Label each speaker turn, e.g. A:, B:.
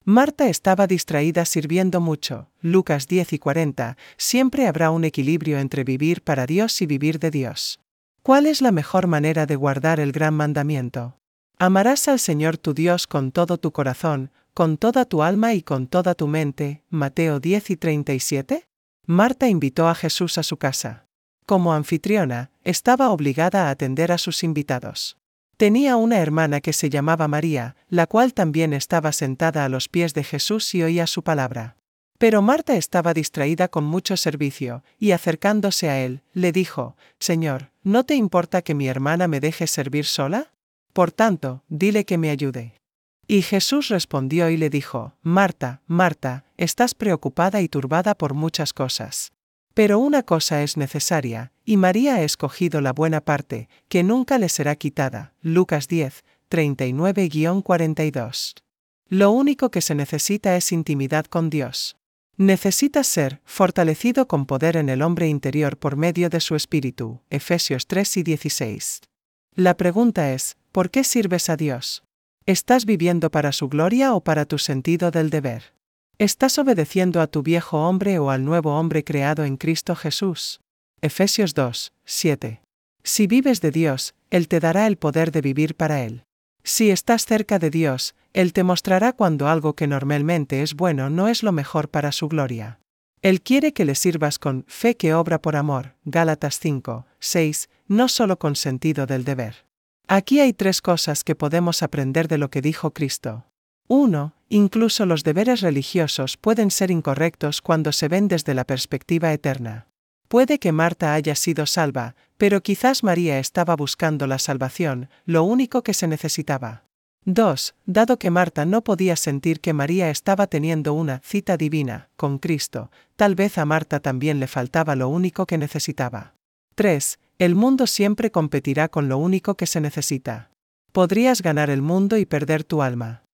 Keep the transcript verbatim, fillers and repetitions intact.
A: Marta estaba distraída sirviendo mucho. Lucas diez y cuarenta. Siempre habrá un equilibrio entre vivir para Dios y vivir de Dios. ¿Cuál es la mejor manera de guardar el gran mandamiento? Amarás al Señor tu Dios con todo tu corazón, con toda tu alma y con toda tu mente. Mateo diez y treinta y siete. Marta invitó a Jesús a su casa. Como anfitriona, estaba obligada a atender a sus invitados. Tenía una hermana que se llamaba María, la cual también estaba sentada a los pies de Jesús y oía su palabra. Pero Marta estaba distraída con mucho servicio, y acercándose a él, le dijo: Señor, ¿no te importa que mi hermana me deje servir sola? Por tanto, dile que me ayude. Y Jesús respondió y le dijo: Marta, Marta, estás preocupada y turbada por muchas cosas. Pero una cosa es necesaria, y María ha escogido la buena parte, que nunca le será quitada. Lucas diez, treinta y nueve a cuarenta y dos. Lo único que se necesita es intimidad con Dios. Necesitas ser fortalecido con poder en el hombre interior por medio de su espíritu. Efesios tres y dieciséis. La pregunta es: ¿por qué sirves a Dios? ¿Estás viviendo para su gloria o para tu sentido del deber? ¿Estás obedeciendo a tu viejo hombre o al nuevo hombre creado en Cristo Jesús? Efesios dos, siete. Si vives de Dios, Él te dará el poder de vivir para Él. Si estás cerca de Dios, Él te mostrará cuando algo que normalmente es bueno no es lo mejor para su gloria. Él quiere que le sirvas con fe que obra por amor. Gálatas cinco, seis, no solo con sentido del deber. Aquí hay tres cosas que podemos aprender de lo que dijo Cristo. uno. Incluso los deberes religiosos pueden ser incorrectos cuando se ven desde la perspectiva eterna. Puede que Marta haya sido salva, pero quizás María estaba buscando la salvación, lo único que se necesitaba. dos. Dado que Marta no podía sentir que María estaba teniendo una cita divina con Cristo, tal vez a Marta también le faltaba lo único que necesitaba. tres. El mundo siempre competirá con lo único que se necesita. Podrías ganar el mundo y perder tu alma.